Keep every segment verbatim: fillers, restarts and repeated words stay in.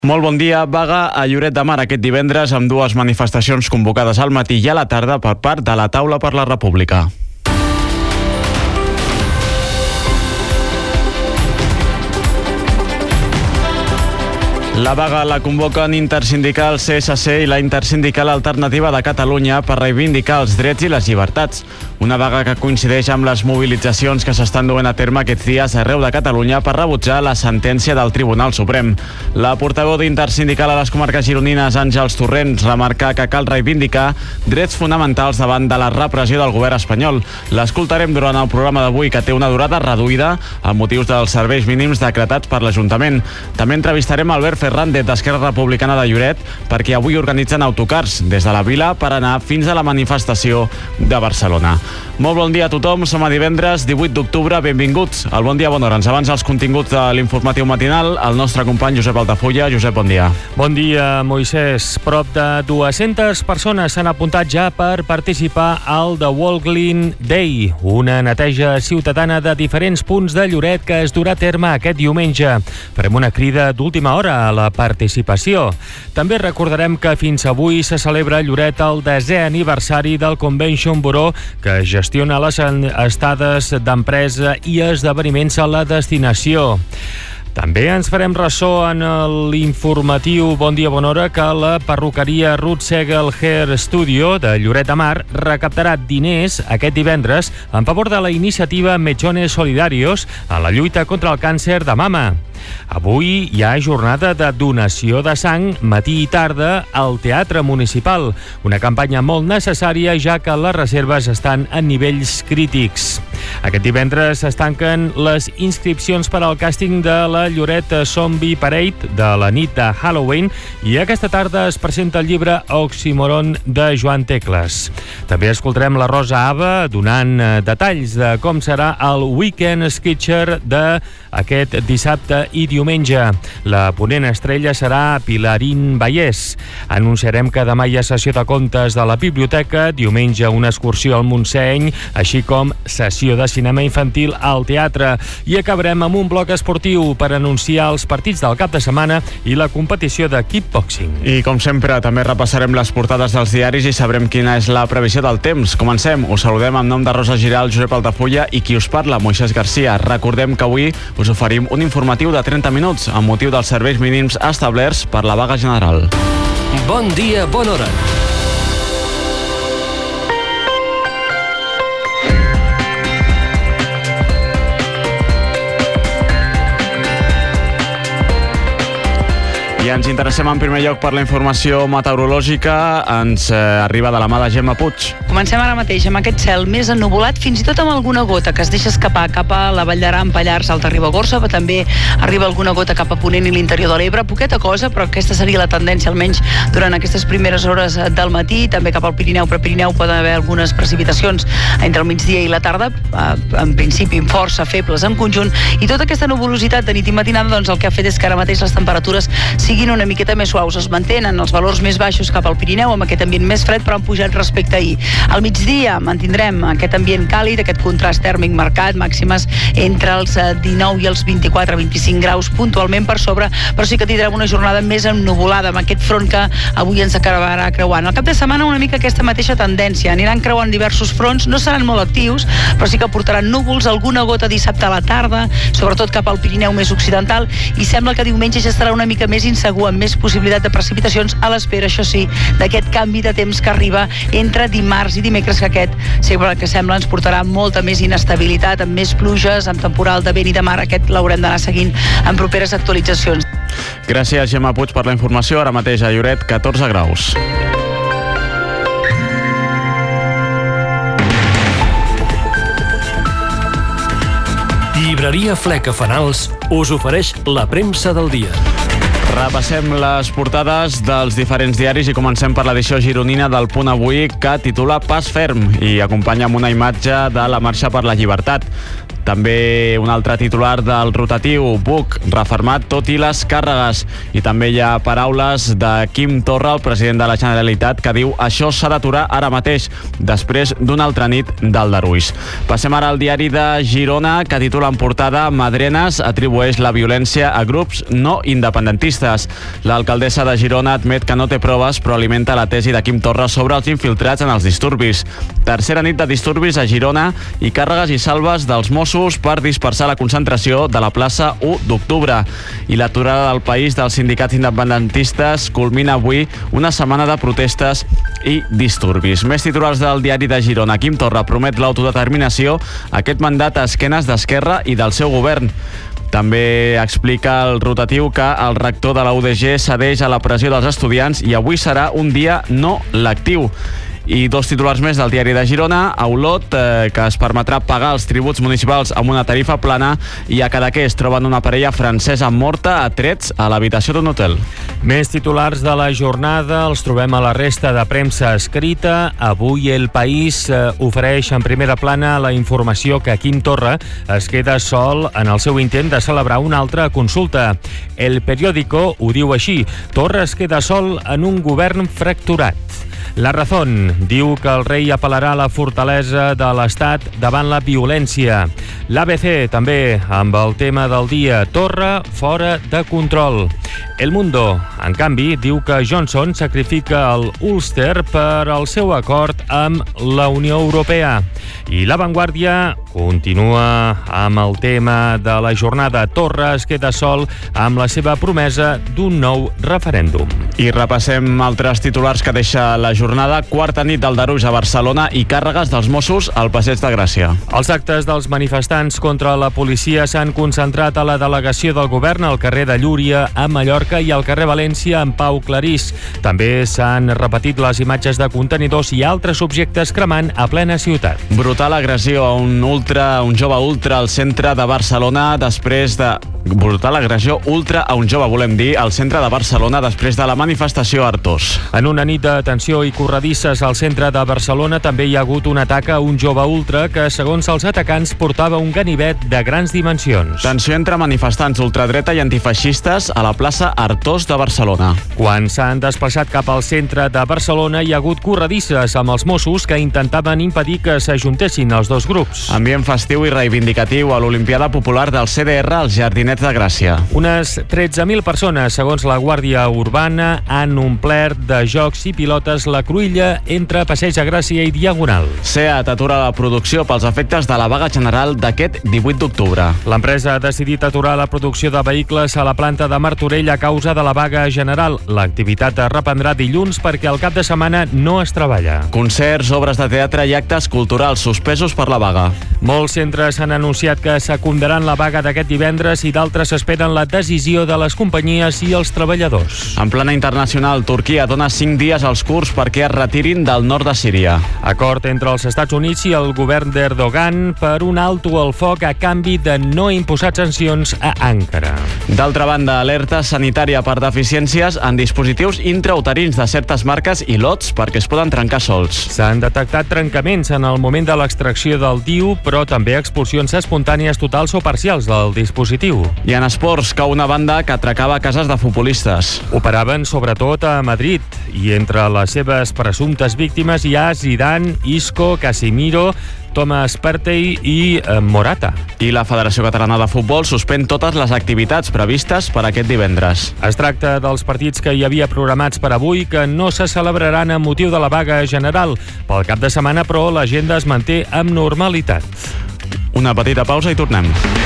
Molt bon dia. Vaga a Lloret de Mar aquest divendres amb dues manifestacions convocades al matí i a la tarda per part de la Taula per la República. La vaga la convoquen Intersindical C S C i la Intersindical Alternativa de Catalunya per reivindicar els drets i les llibertats. Una vaga que coincideix amb les mobilitzacions que s'estan duent a terme aquests dies arreu de Catalunya per rebutjar la sentència del Tribunal Suprem. La portaveu d'Intersindical a les comarques gironines, Àngels Torrents, remarca que cal reivindicar drets fonamentals davant de la repressió del govern espanyol. L'escoltarem durant el programa d'avui, que té una durada reduïda amb motius dels serveis mínims decretats per l'Ajuntament. També entrevistarem Albert Fernández d'Esquerra Republicana de Lloret perquè avui organitzen autocars des de la vila per anar fins a la manifestació de Barcelona. Molt bon dia a tothom, som a divendres divuit d'octubre, benvinguts al Bon Dia, Bona Hora. Ens avança els continguts de l'informatiu matinal el nostre company Josep Altafulla. Josep, bon dia. Bon dia, Moisès. Prop de dues-centes persones s'han apuntat ja per participar al The Walkline Day, una neteja ciutadana de diferents punts de Lloret que es durà a terme aquest diumenge. Farem una crida d'última hora a la participació. També recordarem que fins avui se celebra a Lloret el desè aniversari del Convention Bureau, que gestiona les estades d'empresa i esdeveniments a la destinació. També ens farem ressò en l'informatiu Bon Dia, Bona Hora que la perruqueria Ruth Segel Hair Studio de Lloret de Mar recaptarà diners aquest divendres en favor de la iniciativa Mechones Solidarios a la lluita contra el càncer de mama. Avui hi ha jornada de donació de sang matí i tarda al Teatre Municipal, una campanya molt necessària ja que les reserves estan a nivells crítics. Aquest divendres es tanquen les inscripcions per al càsting de la Lloret Zombie Parade de la nit de Halloween i aquesta tarda es presenta el llibre Oxymoron de Joan Tecles. També escoltarem la Rosa Ava donant detalls de com serà el Weekend Sketcher d'aquest dissabte i diumenge. La ponent estrella serà Pilarín Vallès. Anunciarem que demà hi ha sessió de contes de la biblioteca, diumenge una excursió al Montseny, així com sessió de cinema infantil al teatre. I acabarem amb un bloc esportiu per anunciar els partits del cap de setmana i la competició de kickboxing. I com sempre també repassarem les portades dels diaris i sabrem quina és la previsió del temps. Comencem. Us saludem en nom de Rosa Giral, Josep Altafulla i qui us parla, Moisès Garcia. Recordem que avui us oferim un informatiu de trenta minuts amb motiu dels serveis mínims establerts per la vaga general. Bon dia, bona hora. I ens interessem en primer lloc per la informació meteorològica. Ens eh, arriba de la mà de Gemma Puig. Comencem ara mateix amb aquest cel més ennuvolat, fins i tot amb alguna gota que es deixa escapar cap a la Vall d'Aran, Pallars, Alta Ribagorça, però també arriba alguna gota cap a Ponent i l'interior de l'Ebre. Poqueta cosa, però aquesta seria la tendència, almenys durant aquestes primeres hores del matí. També cap al Pirineu, Prepirineu poden haver algunes precipitacions entre el migdia i la tarda, en principi força febles en conjunt, i tota aquesta nuvolositat de nit i matinada doncs, el que ha fet és que ara mateix les temperatures siguin una miqueta més suaus. Es mantenen els valors més baixos cap al Pirineu amb aquest ambient més fred, però han pujat respecte a ahir. Al migdia mantindrem aquest ambient càlid, aquest contrast tèrmic marcat, màximes entre els dinou i els vint-i-quatre a vint-i-cinc graus puntualment per sobre, però sí que tindrem una jornada més ennuvolada amb aquest front que avui ens acabarà creuant. Al cap de setmana una mica aquesta mateixa tendència. Aniran creuant diversos fronts, no seran molt actius, però sí que portaran núvols, alguna gota dissabte a la tarda, sobretot cap al Pirineu més occidental, i sembla que diumenge ja estarà una mica més insegur, amb més possibilitat de precipitacions a l'espera, això sí, d'aquest canvi de temps que arriba entre dimarts i dimecres, que aquest sembla que sembla ens portarà molta més inestabilitat, amb més pluges, amb temporal de vent i de mar. Aquest l'haurem d'anar seguint en properes actualitzacions. Gràcies, Gemma Puig, per la informació. Ara mateix a Lloret, catorze graus. Llibreria Fleca Fanals us ofereix la premsa del dia. Repassem les portades dels diferents diaris i comencem per l'edició gironina del Punt Avui, que titula Pas ferm i acompanya amb una imatge de la Marxa per la Llibertat. També un altre titular del rotatiu, Buch, refermat tot i les càrregues. I també hi ha paraules de Quim Torra, el president de la Generalitat, que diu això s'ha d'aturar ara mateix, després d'una altra nit del Darús. Passem ara al diari de Girona, que titula en portada Madrenas atribueix la violència a grups no independentistes. L'alcaldessa de Girona admet que no té proves, però alimenta la tesi de Quim Torra sobre els infiltrats en els disturbis. Tercera nit de disturbis a Girona i càrregues i salves dels Mossos per dispersar la concentració de la plaça u d'octubre. I l'aturada del país dels sindicats independentistes culmina avui una setmana de protestes i disturbis. Més titulars del diari de Girona. Quim Torra promet l'autodeterminació, aquest mandat a esquenes d'Esquerra i del seu govern. També explica el rotatiu que el rector de la U D G cedeix a la pressió dels estudiants i avui serà un dia no lectiu. I dos titulars més del diari de Girona. A Olot, eh, que es permetrà pagar els tributs municipals amb una tarifa plana, i a Cadaqués troben una parella francesa morta a trets a l'habitació d'un hotel. Més titulars de la jornada els trobem a la resta de premsa escrita. Avui El País eh, ofereix en primera plana la informació que Quim Torra es queda sol en el seu intent de celebrar una altra consulta. El Periódico ho diu així: Torra es queda sol en un govern fracturat. La Razón diu que el rei apel·larà a la fortalesa de l'Estat davant la violència. L'A B C també amb el tema del dia: Torra fora de control. El Mundo, en canvi, diu que Johnson sacrifica el Ulster per al seu acord amb la Unió Europea. I La Vanguardia continua amb el tema de la jornada. Torra es queda sol amb la seva promesa d'un nou referèndum. I repassem altres titulars que deixa la jornada. Quarta nit del Darús a Barcelona i càrregues dels Mossos al Passeig de Gràcia. Els actes dels manifestants contra la policia s'han concentrat a la delegació del govern al carrer de Llúria, a Mallorca, i al carrer València, en Pau Clarís. També s'han repetit les imatges de contenidors i altres objectes cremant a plena ciutat. Brutal agressió a un ultra, un jove ultra al centre de Barcelona després de... Brutal agressió ultra a un jove, volem dir, al centre de Barcelona després de la manifestació a Artós. En una nit de tensió i corredisses al centre de Barcelona també hi ha hagut un atac a un jove ultra que, segons els atacants, portava un ganivet de grans dimensions. Tensió entre manifestants ultradreta i antifeixistes a la plaça Artós de Barcelona. Quan s'han desplaçat cap al centre de Barcelona hi ha hagut corredisses amb els Mossos que intentaven impedir que s'ajuntessin els dos grups. Ambient festiu i reivindicatiu a l'Olimpiada Popular del C D R als Jardinets de Gràcia. Unes tretze mil persones, segons la Guàrdia Urbana, han omplert de jocs i pilotes la cruïlla entre Passeig de Gràcia i Diagonal. SEAT atura la producció pels efectes de la vaga general d'aquest divuit d'octubre. L'empresa ha decidit aturar la producció de vehicles a la planta de Martorell a causa de la vaga general. L'activitat es reprendrà dilluns perquè el cap de setmana no es treballa. Concerts, obres de teatre i actes culturals suspesos per la vaga. Molts centres han anunciat que secundaran la vaga d'aquest divendres i d'altres esperen la decisió de les companyies i els treballadors. En plana internacional, Turquia dona cinc dies als kurds perquè es retirin del nord de Síria. Acord entre els Estats Units i el govern d'Erdogan per un alto al foc a canvi de no imposar sancions a Ankara. D'altra banda, alerta sanitària per deficiències en dispositius intrauterins de certes marques i lots perquè es poden trencar sols. S'han detectat trencaments en el moment de l'extracció del D I U, però també expulsions espontànies totals o parcials del dispositiu. I en esports, cau una banda que atracava cases de futbolistes. Operaven sobretot a Madrid i entre les seves presumptes víctimes hi ha Zidane, Isco, Casimiro, Thomas Partey i eh, Morata. I la Federació Catalana de Futbol suspèn totes les activitats previstes per aquest divendres. Es tracta dels partits que hi havia programats per avui que no se celebraran amb motiu de la vaga general. Pel cap de setmana, però, l'agenda es manté amb normalitat. Una petita pausa i tornem.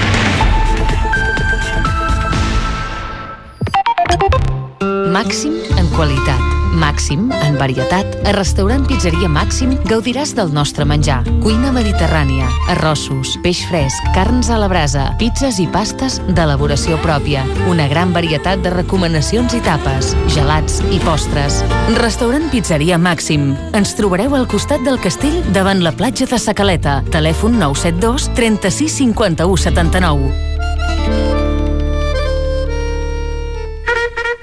Màxim en qualitat, màxim en varietat. A Restaurant Pizzeria Màxim gaudiràs del nostre menjar. Cuina mediterrània, arrossos, peix fresc, carns a la brasa, pizzas i pastes d'elaboració pròpia. Una gran varietat de recomanacions i tapes, gelats i postres. Restaurant Pizzeria Màxim. Ens trobareu al costat del castell davant la platja de Sa Caleta. Telèfon nou set dos, trenta-sis, cinquanta-u, setanta-nou.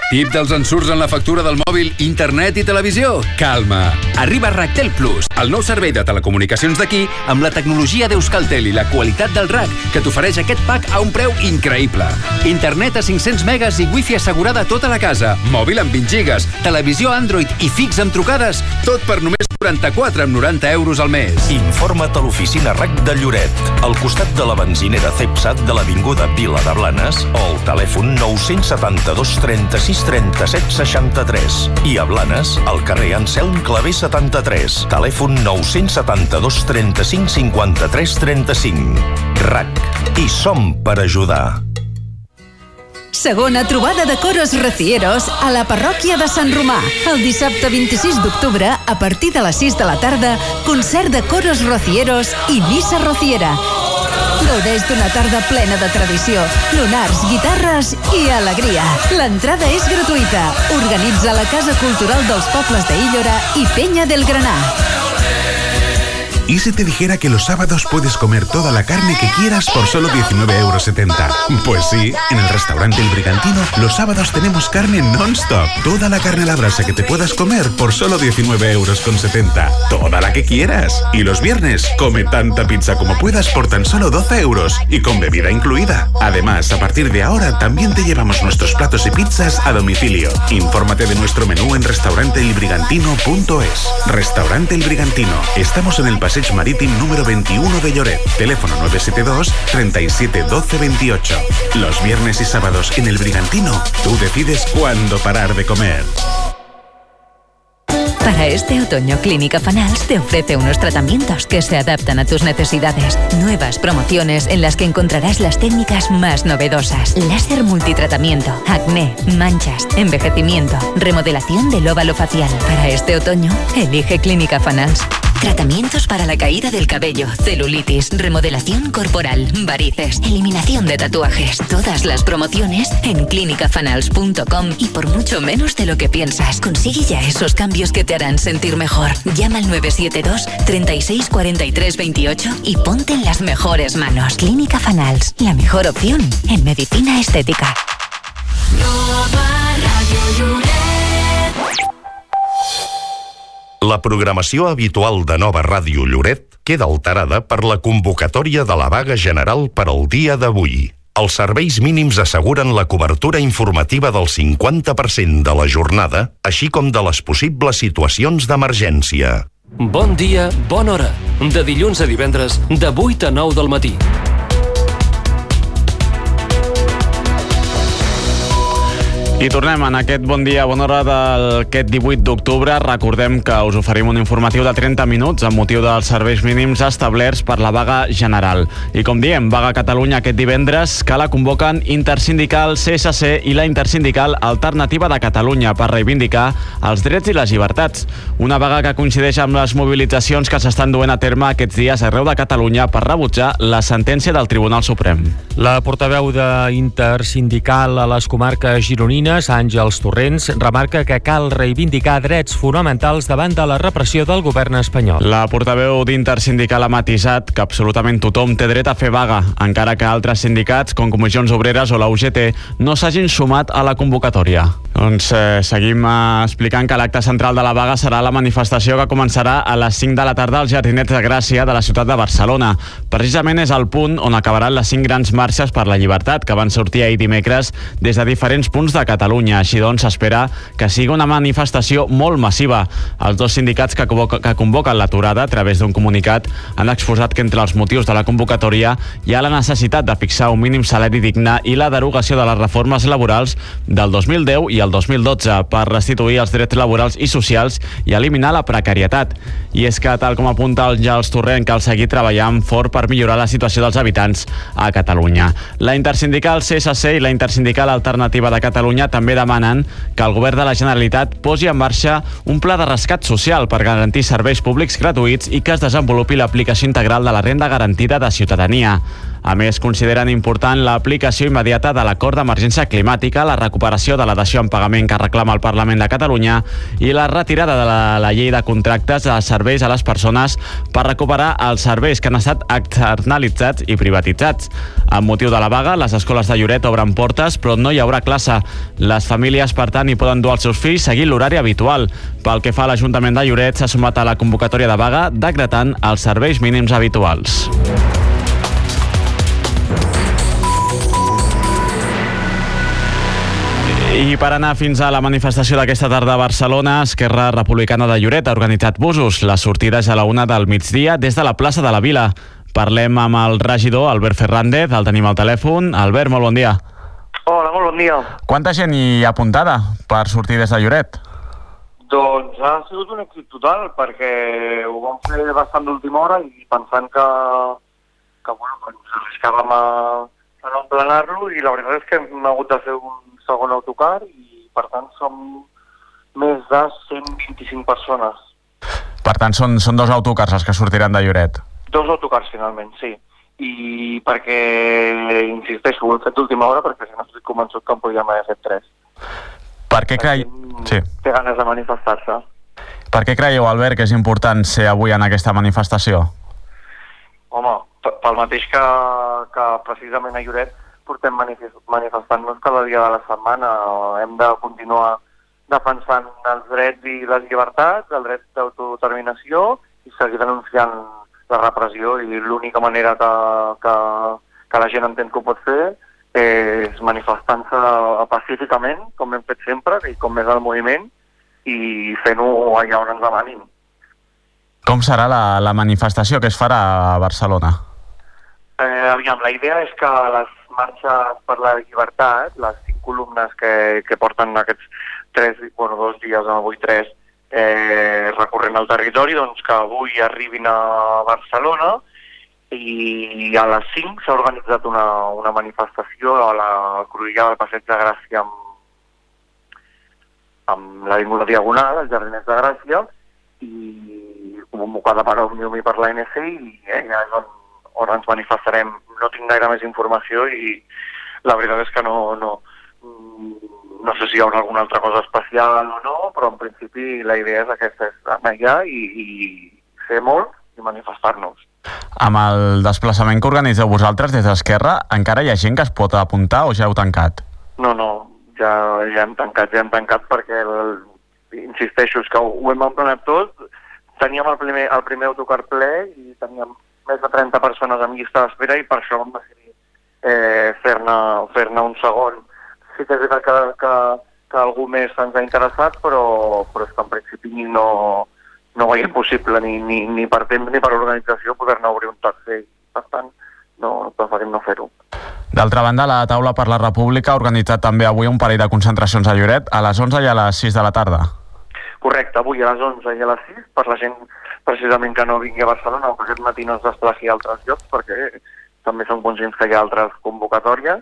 Tip dels ensurts en la factura del mòbil, internet i televisió? Calma! Arriba Ractel Plus, el nou servei de telecomunicacions d'aquí amb la tecnologia d'Euskaltel i la qualitat del R A C que t'ofereix aquest pack a un preu increïble. Internet a cinc-cents megas i wifi assegurada a tota la casa, mòbil amb vint gigas, televisió Android i fix amb trucades, tot per només quaranta-quatre amb noranta euros al mes. Informa't a l'oficina R A C de Lloret, al costat de la benzinera Cepsat de l'Avinguda Vila de Blanes o al telèfon nou setanta-dos trenta-sis trenta-set seixanta-tres. I a Blanes, al carrer Anselm Clavé setanta-tres, telèfon nou setanta-dos trenta-cinc cinquanta-tres trenta-cinc. R A C. I som per ajudar. Segona trobada de coros rocieros a la parròquia de Sant Romà. El dissabte vint-i-sis d'octubre, a partir de les sis de la tarda, concert de coros rocieros i missa rociera. Gaudeix d'una tarda plena de tradició, lunars, guitarres i alegria. L'entrada és gratuïta. Organitza la Casa Cultural dels Pobles d'Íllora i Peña del Graná. ¿Y si te dijera que los sábados puedes comer toda la carne que quieras por solo diecinueve euros setenta? Pues sí, en el restaurante El Brigantino los sábados tenemos carne non-stop. Toda la carne a la brasa que te puedas comer por solo diecinueve euros setenta. Toda la que quieras. Y los viernes, come tanta pizza como puedas por tan solo doce euros y con bebida incluida. Además, a partir de ahora también te llevamos nuestros platos y pizzas a domicilio. Infórmate de nuestro menú en restaurante el brigantino punto es. Restaurante El Brigantino. Estamos en el paseo Marítim número veintiuno de Lloret. Teléfono nueve siete dos treinta y siete doce veintiocho. Los viernes y sábados en El Brigantino, tú decides cuándo parar de comer. Para este otoño, Clínica Fanals te ofrece unos tratamientos que se adaptan a tus necesidades. Nuevas promociones en las que encontrarás las técnicas más novedosas. Láser multitratamiento, acné, manchas, envejecimiento, remodelación del óvalo facial. Para este otoño, elige Clínica Fanals. Tratamientos para la caída del cabello, celulitis, remodelación corporal, varices, eliminación de tatuajes. Todas las promociones en clínica fanals punto com y por mucho menos de lo que piensas. Consigue ya esos cambios que te harán sentir mejor. Llama al nueve siete dos treinta y seis cuarenta y tres veintiocho y ponte en las mejores manos. Clínica Fanals, la mejor opción en medicina estética. La programació habitual de Nova Ràdio Lloret queda alterada per la convocatòria de la vaga general per al dia d'avui. Els serveis mínims asseguren la cobertura informativa del cinquanta per cent de la jornada, així com de les possibles situacions d'emergència. Bon dia, bona hora. De dilluns a divendres, de vuit a nou del matí. I tornem en aquest bon dia, bona hora d'aquest divuit d'octubre. Recordem que us oferim un informatiu de trenta minuts amb motiu dels serveis mínims establerts per la vaga general. I com diem, vaga a Catalunya aquest divendres, que la convoquen Intersindical C S C i la Intersindical Alternativa de Catalunya per reivindicar els drets i les llibertats. Una vaga que coincideix amb les mobilitzacions que s'estan duent a terme aquests dies arreu de Catalunya per rebutjar la sentència del Tribunal Suprem. La portaveu d'Intersindical a les comarques gironines, Àngels Torrents, remarca que cal reivindicar drets fonamentals davant de la repressió del govern espanyol. La portaveu d'Intersindical ha matisat que absolutament tothom té dret a fer vaga, encara que altres sindicats, com Comissions Obreres o la U G T, no s'hagin sumat a la convocatòria. Doncs eh, seguim eh, explicant que l'acte central de la vaga serà la manifestació que començarà a les cinc de la tarda als Jardinets de Gràcia de la ciutat de Barcelona. Precisament és el punt on acabaran les cinc grans marxes per la llibertat que van sortir ahir dimecres des de diferents punts de Catalunya. Així doncs, s'espera que sigui una manifestació molt massiva. Els dos sindicats que, convoca, que convoquen l'aturada a través d'un comunicat han exposat que entre els motius de la convocatòria hi ha la necessitat de fixar un mínim salari digne i la derogació de les reformes laborals del dos mil deu i el dos mil dotze per restituir els drets laborals i socials i eliminar la precarietat. I és que, tal com apunta el Àngels Torrent, cal seguir treballant fort per millorar la situació dels habitants a Catalunya. La Intersindical C S C i la Intersindical Alternativa de Catalunya també demanen que el govern de la Generalitat posi en marxa un pla de rescat social per garantir serveis públics gratuïts i que es desenvolupi l'aplicació integral de la renda garantida de ciutadania. A més, consideren important l'aplicació immediata de l'acord d'emergència climàtica, la recuperació de la dació en pagament que reclama el Parlament de Catalunya i la retirada de la, la llei de contractes de serveis a les persones per recuperar els serveis que han estat externalitzats i privatitzats. Amb motiu de la vaga, les escoles de Lloret obren portes, però no hi haurà classe. Les famílies, per tant, hi poden dur els seus fills seguint l'horari habitual. Pel que fa a l'Ajuntament de Lloret, s'ha sumat a la convocatòria de vaga decretant els serveis mínims habituals. I per anar fins a la manifestació d'aquesta tarda a Barcelona, Esquerra Republicana de Lloret ha organitzat busos. La sortida és a la una del migdia des de la plaça de la Vila. Parlem amb el regidor, Albert Fernández, el tenim al telèfon. Albert, molt bon dia. Hola, molt bon dia. Quanta gent hi ha apuntada per sortir des de Lloret? Doncs ha sigut un èxit total, perquè ho vam fer bastant d'última hora i pensant que, que bueno, ens arriscàvem a, a no emplenar-lo, i la veritat és que hem hagut de fer un segon autocar i, per tant, som més de cent vint-i-cinc persones. Per tant, són, són dos autocars els que sortiran de Lloret? Dos autocars, finalment, sí. I perquè, insisteixo, ho he fet d'última hora perquè si no estic convençut que en podíem haver fet tres. Per què creieu... Sí. Té ganes de manifestar-se. Per què creieu, Albert, que és important ser avui en aquesta manifestació? Home, pel mateix que, que precisament a Lloret portem manifestant-nos cada dia de la setmana. Hem de continuar defensant els drets i les llibertats, el dret d'autodeterminació, i seguir denunciant la repressió, i l'única manera que, que, que la gent entén que ho pot fer és manifestant-se pacíficament, com hem fet sempre, i com és el moviment, i fent-ho allà on ens demanin. Com serà la, la manifestació que es farà a Barcelona? Eh, aviam, la idea és que les marxes per la llibertat, les cinc columnes que, que porten aquests tres, bueno, dos dies, avui tres, Eh, recorrent el territori, doncs que avui arribin a Barcelona, i a les cinc s'ha organitzat una, una manifestació a la cruïlla del Passeig de Gràcia amb, amb l'Avinguda Diagonal, els Jardiners de Gràcia, i convocada per Òmnium i per l'A N C, i eh, ja és on, on ens manifestarem. No tinc gaire més informació i la veritat és que no... no No sé si hi haurà alguna altra cosa especial o no, però en principi la idea és aquesta, és anar allà i, i fer molt i manifestar-nos. Amb el desplaçament que organitzeu vosaltres des d'Esquerra, encara hi ha gent que es pot apuntar o ja heu tancat? No, no, ja, ja hem tancat, ja hem tancat perquè, el, insisteixo, és que ho, ho hem emplenat tot. Teníem el primer, el primer autocar ple i teníem més de trenta persones en llista d'espera, i per això vam decidir eh, fer-ne fer-ne un segon. Sí que és veritat que, que, que algú més ens ha interessat, però, però és que en principi no, no veiem possible ni, ni, ni per temps ni per organització poder-ne obrir un tercer. Per tant, no, preferim no fer-ho. D'altra banda, la Taula per la República ha organitzat també avui un parell de concentracions a Lloret, a les onze i a les sis de la tarda. Correcte, avui a les onze i a les sis, per la gent precisament que no vingui a Barcelona o que aquest matí no es desplaci a altres llocs, perquè també som conscients que hi ha altres convocatòries.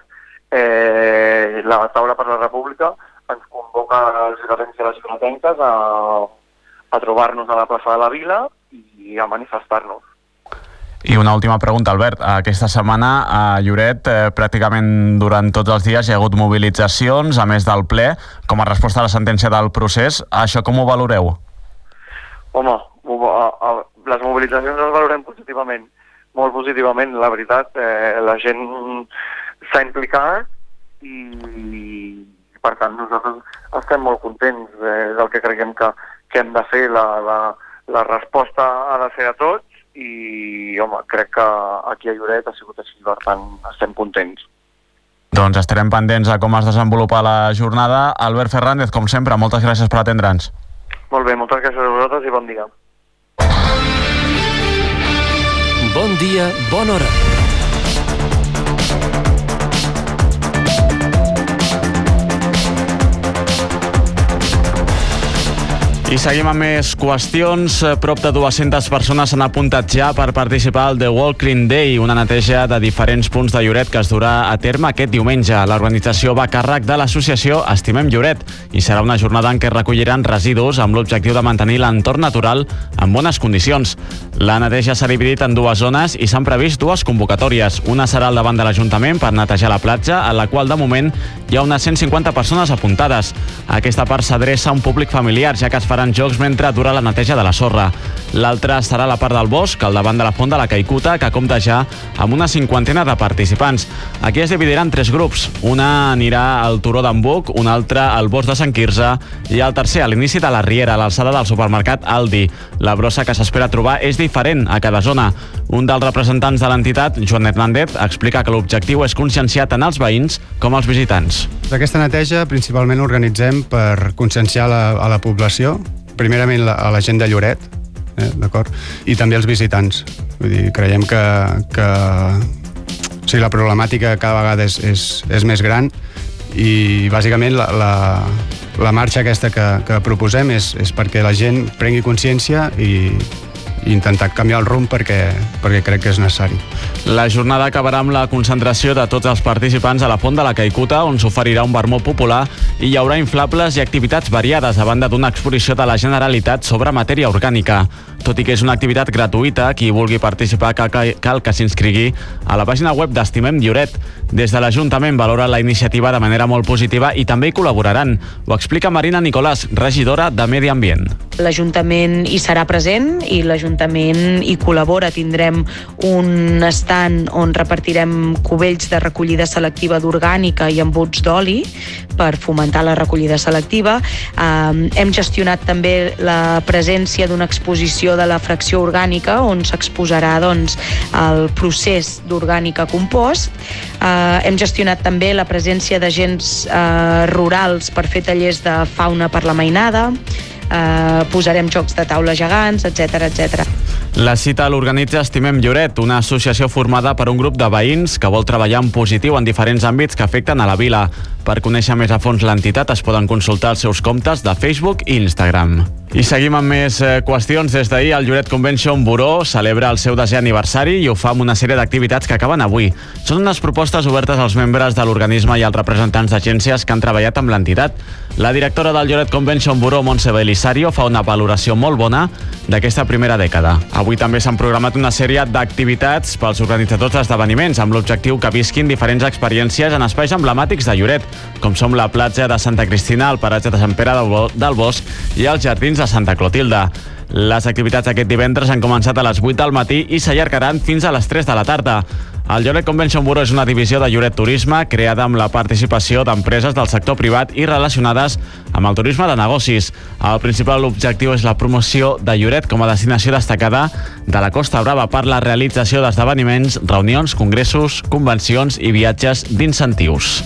Eh, la Taula per la República ens convoca als lloretencs i a les lloretenques a, a trobar-nos a la plaça de la Vila i a manifestar-nos. I una última pregunta, Albert. Aquesta setmana a Lloret, eh, pràcticament durant tots els dies hi ha hagut mobilitzacions, a més del ple, com a resposta a la sentència del procés. Això com ho valoreu? Home, a, a, les mobilitzacions les valorem positivament, molt positivament, la veritat. Eh, la gent s'ha implicat i, per tant, nosaltres estem molt contents. Eh, és el que creiem que, que hem de fer. La, la, la resposta ha de ser a tots i, home, crec que aquí a Lloret ha sigut així, per tant, estem contents. Doncs estarem pendents a com es desenvolupa la jornada. Albert Fernández, com sempre, moltes gràcies per atendre'ns. Molt bé, moltes gràcies a vosaltres i bon dia. Bon dia, bona hora. I seguim amb més qüestions. Prop de dues-centes persones s'han apuntat ja per participar al The Walking Day, una neteja de diferents punts de Lloret que es durà a terme aquest diumenge. L'organització va a càrrec de l'associació Estimem Lloret i serà una jornada en què recolliran residus amb l'objectiu de mantenir l'entorn natural en bones condicions. La neteja s'ha dividit en dues zones i s'han previst dues convocatòries. Una serà al davant de l'Ajuntament per netejar la platja, a la qual de moment hi ha unes cent cinquanta persones apuntades. Aquesta part s'adreça a un públic familiar, ja que es faran jocs mentre dura la neteja de la sorra. L'altra serà a la part del bosc, al davant de la font de la Caicuta, que compta ja amb una cinquantena de participants. Aquí es dividiran tres grups. Una anirà al Turó d'en Buc, una altra al bosc de Sant Quirze i el tercer a l'inici de la Riera, a l'alçada del supermercat Aldi. La brossa que s'espera trobar és diferent a cada zona. Un dels representants de l'entitat, Joan Hernández, explica que l'objectiu és conscienciar tant els veïns com els visitants. Aquesta neteja principalment l'organitzem per conscienciar la, a la població, primerament la, a la gent de Lloret, eh, d'acord? I també els visitants. Vull dir, creiem que, que o sigui, la problemàtica cada vegada és, és, és més gran i bàsicament la, la, la marxa aquesta que, que proposem és, és perquè la gent prengui consciència i, i intentar canviar el rumb perquè, perquè crec que és necessari. La jornada acabarà amb la concentració de tots els participants a la font de la Caicuta, on s'oferirà un vermut popular i hi haurà inflables i activitats variades a banda d'una exposició de la Generalitat sobre matèria orgànica. Tot i que és una activitat gratuïta, qui vulgui participar cal que, cal que s'inscrigui a la pàgina web d'Estimem Lloret. Des de l'Ajuntament valora la iniciativa de manera molt positiva i també hi col·laboraran. Ho explica Marina Nicolàs, regidora de Medi Ambient. L'Ajuntament hi serà present i l'Ajuntament hi col·labora. Tindrem un stand on repartirem cubells de recollida selectiva d'orgànica i embuts d'oli per fomentar la recollida selectiva. Um, hem gestionat també la presència d'una exposició de la fracció orgànica on s'exposarà doncs, el procés d'orgànica compost. Uh, hem gestionat també la presència d'agents uh, rurals per fer tallers de fauna per la mainada. Uh, posarem jocs de taula gegants, etcètera, etcètera. La cita l'organitza Estimem Lloret, una associació formada per un grup de veïns que vol treballar en positiu en diferents àmbits que afecten a la vila. Per conèixer més a fons l'entitat es poden consultar els seus comptes de Facebook i Instagram. I seguim amb més eh, qüestions. Des d'ahir, el Lloret Convention Bureau celebra el seu desè aniversari i ho fa amb una sèrie d'activitats que acaben avui. Són unes propostes obertes als membres de l'organisme i als representants d'agències que han treballat amb l'entitat. La directora del Lloret Convention Bureau, Montse Belisario, fa una valoració molt bona d'aquesta primera dècada. Avui també s'han programat una sèrie d'activitats pels organitzadors d'esdeveniments amb l'objectiu que visquin diferents experiències en espais emblemàtics de Lloret, com som la platja de Santa Cristina, el paratge de Sant Pere del Bosc i els jardins de Santa Clotilde. Les activitats d'aquest divendres han començat a les vuit del matí i s'allargaran fins a les tres de la tarda. El Lloret Convention Bureau és una divisió de Lloret Turisme creada amb la participació d'empreses del sector privat i relacionades amb el turisme de negocis. El principal objectiu és la promoció de Lloret com a destinació destacada de la Costa Brava per la realització d'esdeveniments, reunions, congressos, convencions i viatges d'incentius.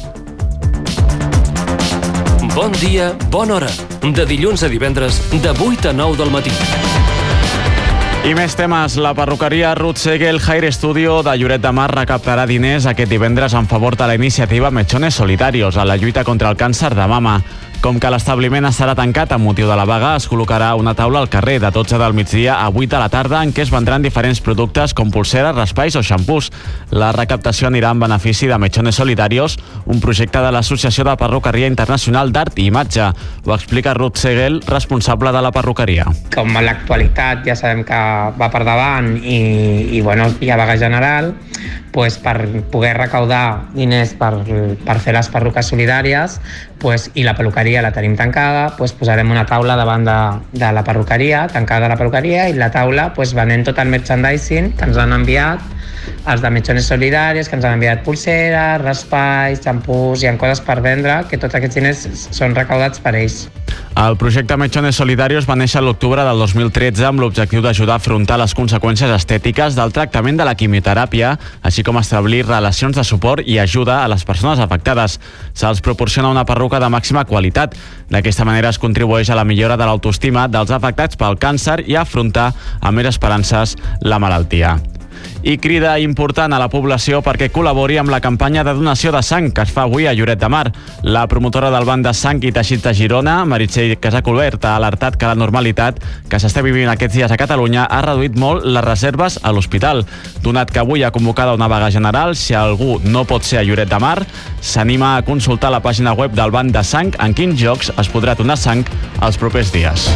Bon dia, bona hora. De dilluns a divendres, de vuit a nou del matí. I més temes. La perruqueria Ruth Segel Hair Studio de Lloret de Mar recaptarà diners aquest divendres en favor de la iniciativa Mechones Solidarios a la lluita contra el càncer de mama. Com que l'establiment estarà tancat amb motiu de la vaga, es col·locarà una taula al carrer de dotze del migdia a vuit de la tarda en què es vendran diferents productes com polseres, raspalls o xampús. La recaptació anirà en benefici de Mechones Solidarios, un projecte de l'Associació de Perruqueria Internacional d'Art i Imatge. Ho explica Ruth Segel, responsable de la perruqueria. Com a l'actualitat ja sabem que va per davant i, i bueno, hi ha vaga general, pues, per poder recaudar diners per, per fer les perruques solidàries, pues, i la peluqueria la tenim tancada, pues, posarem una taula davant de, de la perruqueria, tancada la perruqueria, i la taula pues, venent tot el merchandising que ens han enviat els de Mechones Solidarios, que ens han enviat pulseres, raspalls, xampús, hi ha coses per vendre, que tots aquests diners són recaudats per ells. El projecte Mechones Solidarios va néixer a l'octubre del dos mil tretze amb l'objectiu d'ajudar a afrontar les conseqüències estètiques del tractament de la quimioteràpia, així com establir relacions de suport i ajuda a les persones afectades. Se'ls proporciona una perruca de màxima qualitat. D'aquesta manera es contribueix a la millora de l'autoestima dels afectats pel càncer i a afrontar amb més esperances la malaltia. i crida important a la població perquè col·labori amb la campanya de donació de sang que es fa avui a Lloret de Mar. La promotora del Banc de Sang i Teixit de Girona, Meritxell Casacolbert, ha alertat que la normalitat que s'està vivint aquests dies a Catalunya ha reduït molt les reserves a l'hospital. Donat que avui ha convocada una vaga general, si algú no pot ser a Lloret de Mar, s'anima a consultar la pàgina web del Banc de Sang en quins llocs es podrà donar sang els propers dies.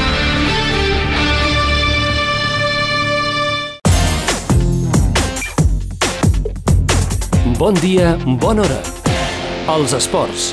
Bon dia, bona hora. Els esports.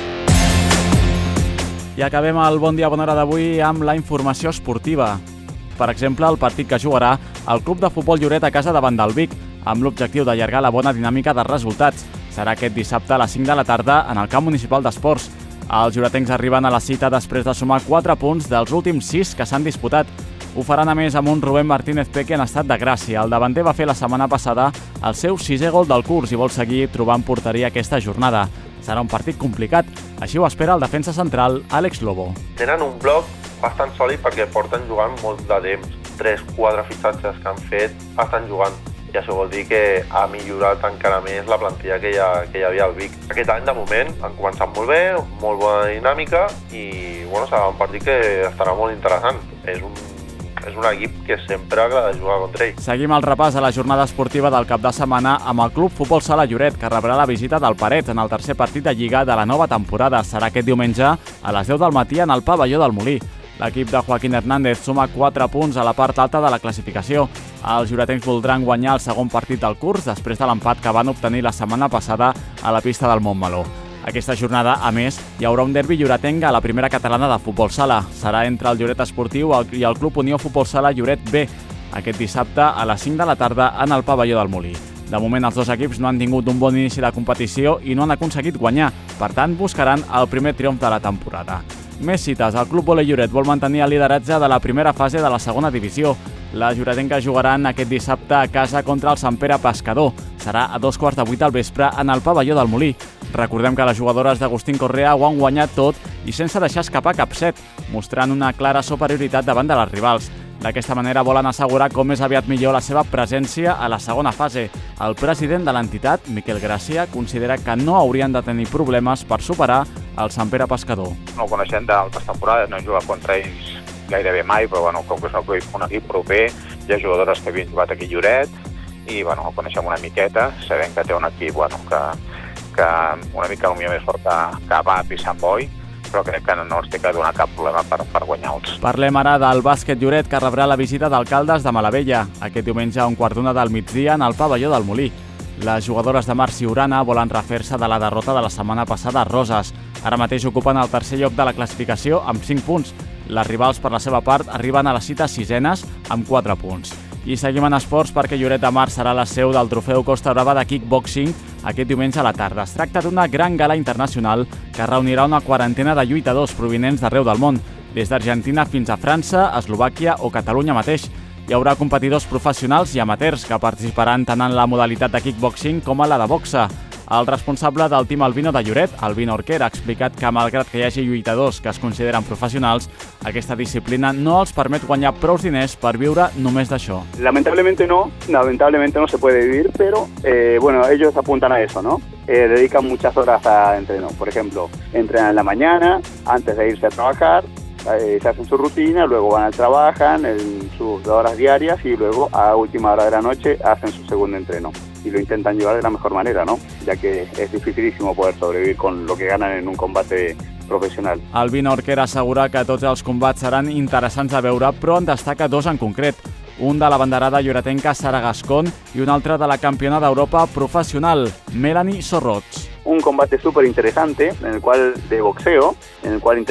I acabem el Bon dia, bona hora d'avui amb la informació esportiva. Per exemple, el partit que jugarà el Club de Futbol Lloret a casa davant del Vic, amb l'objectiu d'allargar la bona dinàmica de resultats. Serà aquest dissabte a les cinc de la tarda en el camp municipal d'esports. Els lloretencs arriben a la cita després de sumar quatre punts dels últims sis que s'han disputat. Ho faran a més amb un Rubén Martínez Peque en estat de gràcia. El davanter va fer la setmana passada el seu sisè gol del curs i vol seguir trobant porteria aquesta jornada. Serà un partit complicat, així ho espera el defensa central Àlex Lobo. Tenen un bloc bastant sòlid perquè porten jugant molt de temps. Tres, quatre fitxatges que han fet estan jugant. I això vol dir que ha millorat encara més la plantilla que hi, ha, que hi havia al Vic. Aquest any, de moment, han començat molt bé, molt bona dinàmica i bueno, serà un partit que estarà molt interessant. És un És un equip que sempre agrada jugar contra ell. Seguim el repàs a la jornada esportiva del cap de setmana amb el Club Futbol Sala Lloret, que rebrà la visita del Parets en el tercer partit de Lliga de la nova temporada. Serà aquest diumenge a les deu del matí en el pavelló del Molí. L'equip de Joaquín Hernández suma quatre punts a la part alta de la classificació. Els lloretencs voldran guanyar el segon partit del curs després de l'empat que van obtenir la setmana passada a la pista del Montmeló. Aquesta jornada, a més, hi haurà un derbi lloretenc a la primera catalana de futbol sala. Serà entre el Lloret Esportiu i el Club Unió Futbol Sala Lloret B, aquest dissabte a les cinc de la tarda en el pavelló del Molí. De moment, els dos equips no han tingut un bon inici de competició i no han aconseguit guanyar. Per tant, buscaran el primer triomf de la temporada. Més cites. El Club Volei Lloret vol mantenir el lideratge de la primera fase de la segona divisió. Les lloretenques jugaran aquest dissabte a casa contra el Sant Pere Pescador. Serà a dos quarts de vuit al vespre en el pavelló del Molí. Recordem que les jugadores d'Agustín Correa ho han guanyat tot i sense deixar escapar cap set, mostrant una clara superioritat davant de les rivals. D'aquesta manera volen assegurar com més aviat millor la seva presència a la segona fase. El president de l'entitat, Miquel Gràcia, considera que no haurien de tenir problemes per superar el Sant Pere Pescador. No ho coneixem d'altres temporades, no hem jugat contra ells gairebé mai, però bueno, com que és un equip proper, hi ha jugadores que havien jugat aquí a Lloret i bueno, el coneixem una miqueta, sabem que té un equip bueno, que, que una mica potser més fort que, que va a Sant Boi, però crec que no els té que donar cap problema per, per guanyar-los. Parlem ara del bàsquet Lloret, que rebrà la visita d'Alcaldes de Malavella, aquest diumenge a un quart d'una del migdia en el pavelló del Molí. Les jugadores de Marci Urana volen refer-se de la derrota de la setmana passada a Roses. Ara mateix ocupen el tercer lloc de la classificació amb cinc punts. Les rivals, per la seva part, arriben a les cites sisenes amb quatre punts. I seguim en esports perquè Lloret de Mar serà la seu del trofeu Costa Brava de kickboxing aquest diumenge a la tarda. Es tracta d'una gran gala internacional que reunirà una quarantena de lluitadors provinents d'arreu del món, des d'Argentina fins a França, Eslovàquia o Catalunya mateix. Hi haurà competidors professionals i amateurs que participaran tant en la modalitat de kickboxing com en la de boxa. El responsable del Team Albino de Lloret, Albino Orquer, ha explicat que malgrat que hi hagi lluitadors que es consideren professionals, aquesta disciplina no els permet guanyar prou diners per viure només d'això. Lamentablemente no, lamentablemente no se puede vivir, pero eh, bueno, ellos apuntan a eso, ¿no? Eh, dedican muchas horas a entreno. Por ejemplo, entrenan en la mañana, antes de irse a trabajar, eh, se hacen su rutina, luego van al trabajan en sus dos horas diarias y luego a última hora de la noche hacen su segundo entreno. Y lo intentan llevar de la mejor manera, ¿no? Ya que es dificilísimo poder sobrevivir con lo que ganan en un combate professional. Albino Orquer assegura que tots els combats seran interessants de veure, però en destaca dos en concret. Un de la banderada lloretenca Sara Gascón i un altre de la campiona d'Europa professional, Melanie Sorrots. Un combate súper interesante, en el cual de boxeo, en el cual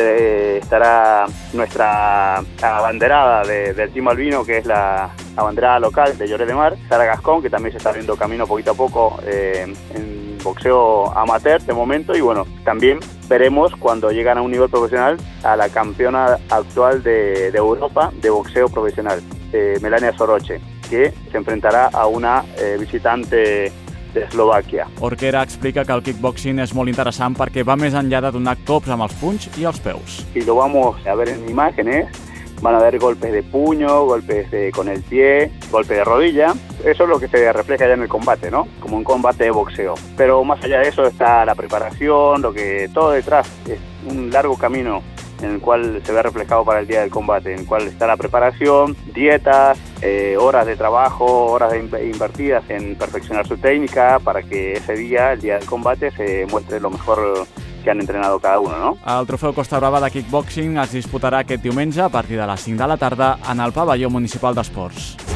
estará nuestra abanderada de, del Team Albino, que es la abanderada local de Lloret de Mar, Sara Gascón, que también se está abriendo camino poquito a poco eh, en boxeo amateur de momento, y bueno, también veremos cuando llegan a un nivel profesional a la campeona actual de, de Europa de boxeo profesional, eh, Melania Soroche, que se enfrentará a una eh, visitante de Eslovàquia. Orquera explica que el kickboxing és molt interessant perquè va més enllà de donar cops amb els punys i els peus. Si lo vamos a ver en imágenes, van a haber golpes de puño, golpes de, con el pie, golpe de rodilla. Eso es lo que se refleja ya en el combate, ¿no? Como un combate de boxeo. Pero más allá de eso está la preparación, lo que todo detrás es un largo camino en el cual se ve reflejado para el día del combate, en el cual está la preparación, dietas, eh, horas de trabajo, horas de invertidas en perfeccionar su técnica para que ese día, el día del combate, se muestre lo mejor que han entrenado cada uno, no? El trofeu Costa Brava de kickboxing es disputarà aquest diumenge a partir de les cinc de la tarda en el pavelló municipal d'esports.